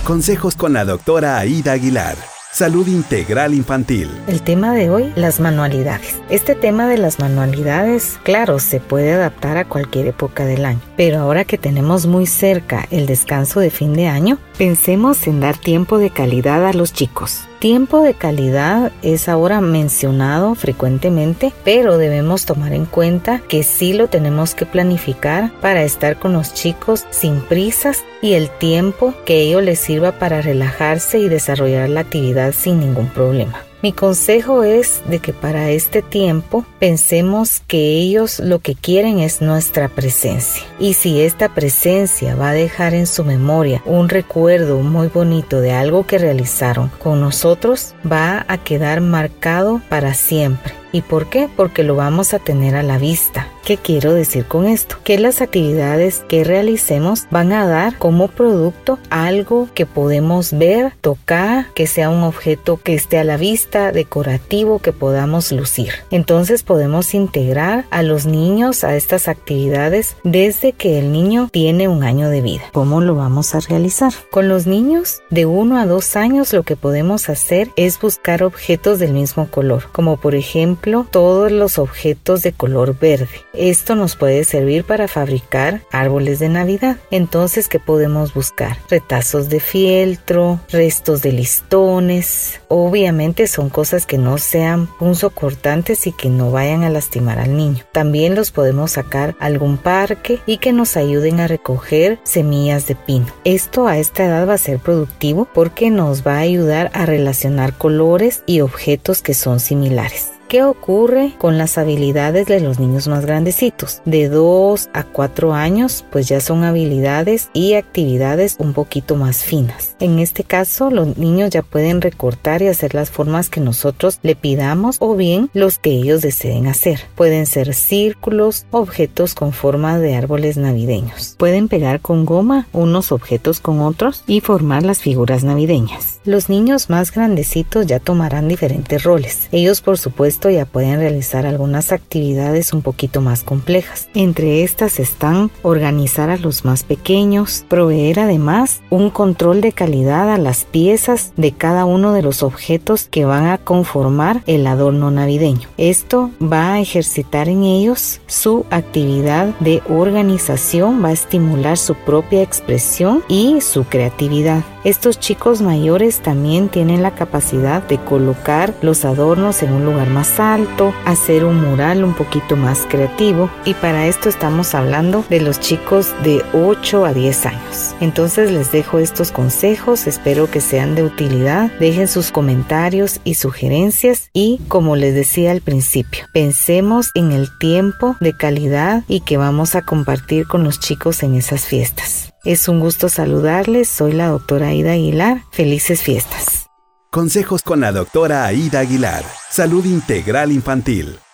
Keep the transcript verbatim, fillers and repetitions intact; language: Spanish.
Consejos con la doctora Aida Aguilar. Salud Integral Infantil. El tema de hoy, las manualidades. Este tema de las manualidades, claro, se puede adaptar a cualquier época del año. Pero ahora que tenemos muy cerca el descanso de fin de año, pensemos en dar tiempo de calidad a los chicos. Tiempo de calidad es ahora mencionado frecuentemente, pero debemos tomar en cuenta que sí lo tenemos que planificar para estar con los chicos sin prisas y el tiempo que ello les sirva para relajarse y desarrollar la actividad sin ningún problema. Mi consejo es de que para este tiempo pensemos que ellos lo que quieren es nuestra presencia. Y si esta presencia va a dejar en su memoria un recuerdo muy bonito de algo que realizaron con nosotros, va a quedar marcado para siempre. ¿Y por qué? Porque lo vamos a tener a la vista. ¿Qué quiero decir con esto? Que las actividades que realicemos van a dar como producto algo que podemos ver, tocar, que sea un objeto que esté a la vista, decorativo, que podamos lucir. Entonces podemos integrar a los niños a estas actividades desde que el niño tiene un año de vida. ¿Cómo lo vamos a realizar? Con los niños de uno a dos años lo que podemos hacer es buscar objetos del mismo color, como por ejemplo todos los objetos de color verde. Esto nos puede servir para fabricar árboles de Navidad. Entonces, ¿qué podemos buscar? Retazos de fieltro, restos de listones. Obviamente son cosas que no sean punzocortantes y que no vayan a lastimar al niño. También los podemos sacar a algún parque y que nos ayuden a recoger semillas de pino. Esto a esta edad va a ser productivo porque nos va a ayudar a relacionar colores y objetos que son similares. ¿Qué ocurre con las habilidades de los niños más grandecitos? De dos a cuatro años, pues ya son habilidades y actividades un poquito más finas. En este caso, los niños ya pueden recortar y hacer las formas que nosotros le pidamos o bien los que ellos deseen hacer. Pueden ser círculos, objetos con forma de árboles navideños. Pueden pegar con goma unos objetos con otros y formar las figuras navideñas. Los niños más grandecitos ya tomarán diferentes roles. Ellos, por supuesto, ya pueden realizar algunas actividades un poquito más complejas. Entre estas están organizar a los más pequeños, proveer además un control de calidad a las piezas de cada uno de los objetos que van a conformar el adorno navideño. Esto va a ejercitar en ellos su actividad de organización, va a estimular su propia expresión y su creatividad. Estos chicos mayores también tienen la capacidad de colocar los adornos en un lugar más alto, hacer un mural un poquito más creativo, y para esto estamos hablando de los chicos de ocho a diez años. Entonces les dejo estos consejos, espero que sean de utilidad. Dejen sus comentarios y sugerencias y, como les decía al principio, pensemos en el tiempo de calidad y que vamos a compartir con los chicos en esas fiestas. Es un gusto saludarles, soy la doctora Aida Aguilar. Felices fiestas. Consejos con la doctora Aida Aguilar. Salud Integral Infantil.